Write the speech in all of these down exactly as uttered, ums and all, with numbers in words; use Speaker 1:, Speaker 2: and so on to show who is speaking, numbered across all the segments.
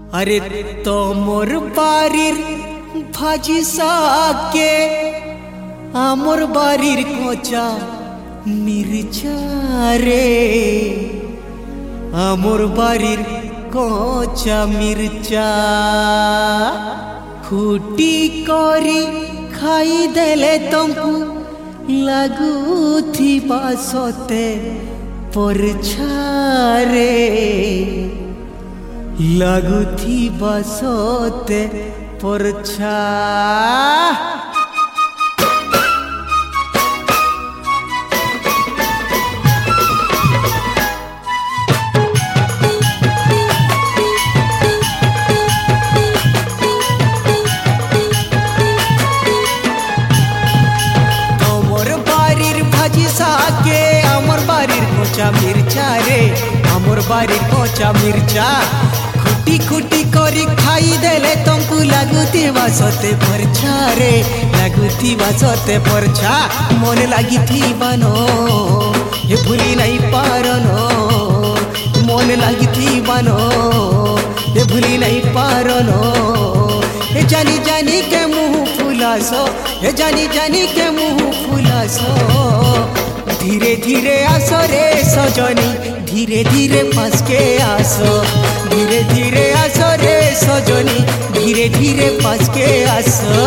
Speaker 1: अरे तो मोर बाड़ीर भाजी साके आमोर बाड़ीर कोचा मिर्चा रे आमोर बाड़ीर कोचा मिर्चा खुटी करी खाई देले तुमको लगुथिबा सते परछा रे लगुथिबा सते परछा। मिर्चा रे आमोर बाड़ीर कोचा मिर्चा खुटी खुटी करी खाई देले तुमको लगुथिबा सते परछा रे लगुथिबा सते परछा मन लागिथिबा नो ये भूली नहीं पारनो मन लागिथिबा नो ये भूली नहीं पारनो ये जानी जानी के मुँह फुलासो ये जानी जानी के मुँह फुलासो धीरे धीरे आसो रे सजनी धीरे धीरे पास के आसो धीरे धीरे आसो रे सजनी धीरे धीरे पास के आसो।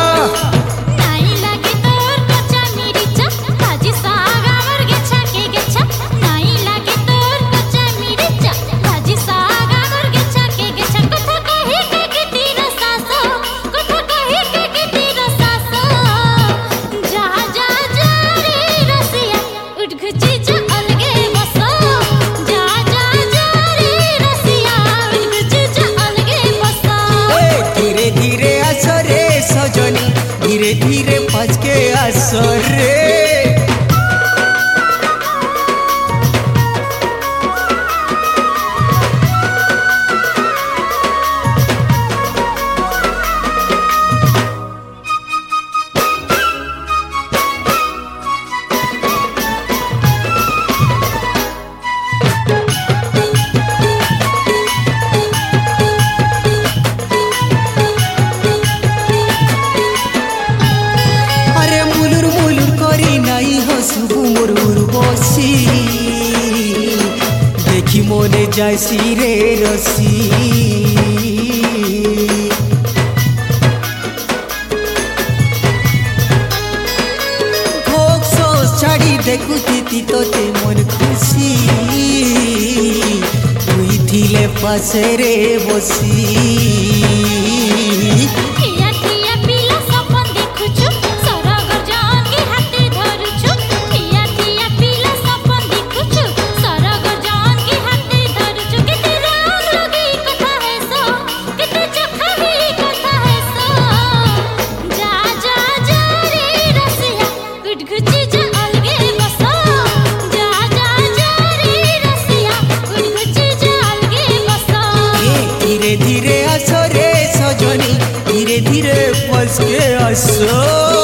Speaker 1: धीरे धीरे पास के आसो रे। देखी मोने जायसी रे रसी भोग सोच छाड़ी देखुती तोते मन खुशी तुई थिले पासे रे बसी धीरे आसो रे सजनी धीरे धीरे पास के आसो।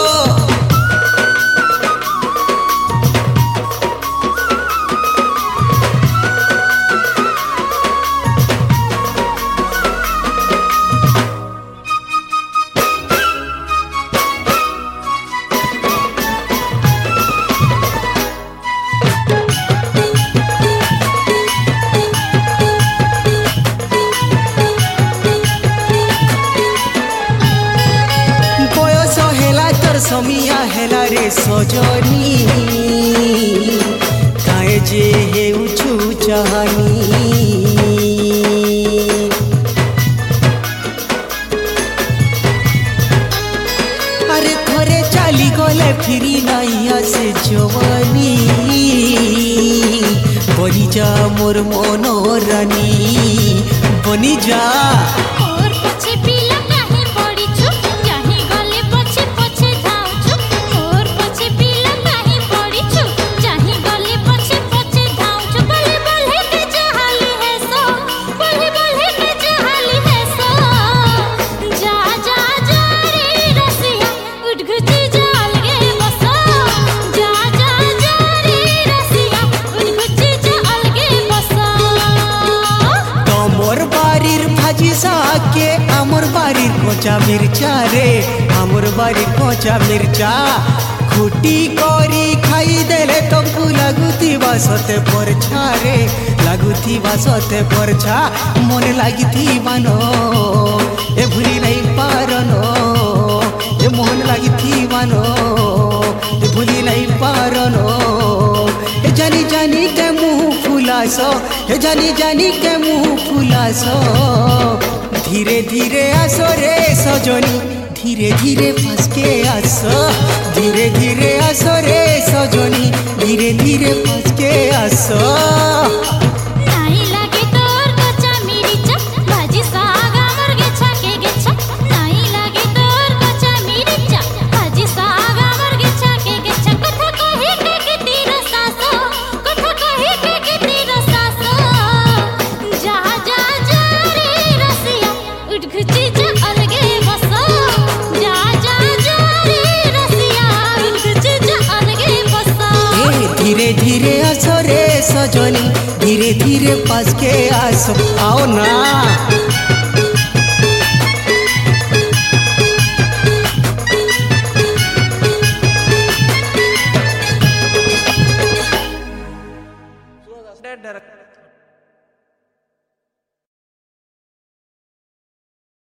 Speaker 1: समिया हेला रे सजनी काए जे हे उछु चाहनी अरे थोरे चाली गले फिरी नहीं आसे जवानी बनी जा मोर मनोरानी बनी जा के आमर बारी कोचा मिर्चा रे आमर बारी कोचा मिर्चा खुटी करी खाई देले तुमको लगुथिबा सते परछा रे लगुथिबा सते परछा मन लागिथिबा नो ए भूली नहीं पारनो ए मोहन लागिथिबा नो ए भूली नहीं पारनो ए जानी जानी के मुँह फुलासो ए जानी जानी के मुँह फुलासो धीरे धीरे आसो रे सजनी धीरे धीरे फंस के आसो धीरे धीरे आसो रे सजनी धीरे धीरे फंस के आसो
Speaker 2: नाही लागे तोर कच्चा मिरचा भाजी सागा मुर्गे छाके गेछा नाही लागे तोर कच्चा मिरचा भाजी सागा मुर्गे छाके गेछा कथा कहे के के तीर सासो कथा कहे के के तीर सासो जा जा जा रे रसिया उठ खुची जा अलगे बसो जा जा जा रे रसिया उठ खुची जा अलगे बसो
Speaker 1: ए धीरे धीरे आसो रे सजनी धीरे धीरे पास के आसो आओ ना
Speaker 3: Sudah, sudah,